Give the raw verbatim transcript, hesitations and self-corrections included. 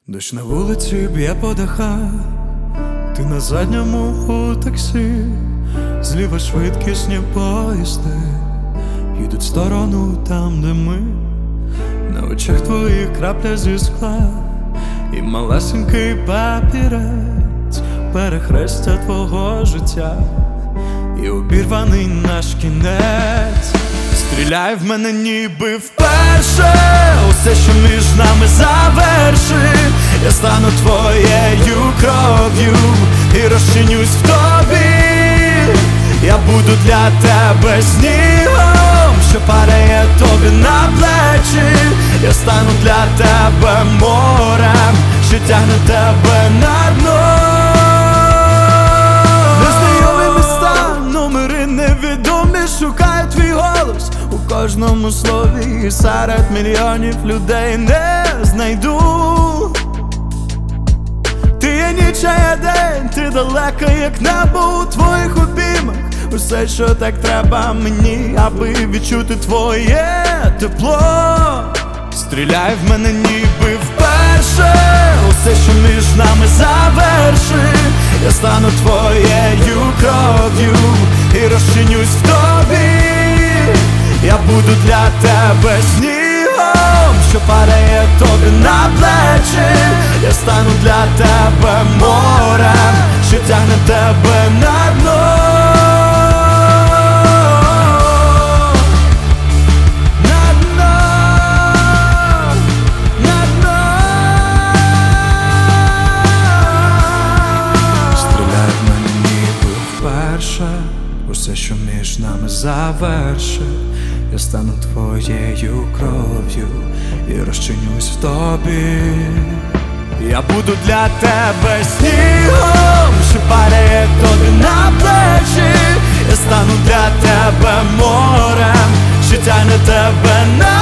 Дощ на вулиці б'є по дахах, ти на задньому у таксі, зліва швидкісні поїзди їдуть в сторону там, де ми. На очах твоїх крапля зі скла і малесенький папірець, перехрестя твого життя і обірваний наш кінець. Стріляй в мене ніби вперше, усе, що між нами заверши. Я стану твоєю кров'ю і розчинюсь в тобі. Я буду для тебе снігом, що падає тобі на плечі. Я стану для тебе морем, що тягне тебе на дно. Незнайомі міста, номери невідомі, шукають твій голос у кожному слові, і серед мільйонів людей не знайду. Ти є ніч, а я день, ти далека, як небо у твоїх обіймах. Усе, що так треба мені, аби відчути твоє тепло. Стріляй в мене ніби вперше, усе, що між нами заверши. Я стану твоєю кров'ю і розчинюсь в тобі. Я буду для тебе снігом, що падає тобі на плечі. Я стану для тебе морем, що тягне тебе на дно. Усе, що між нами заверши. Я стану твоєю кров'ю і розчинюсь в тобі. Я буду для тебе снігом, що падає тобі на плечі. Я стану для тебе морем, що тягне тебе на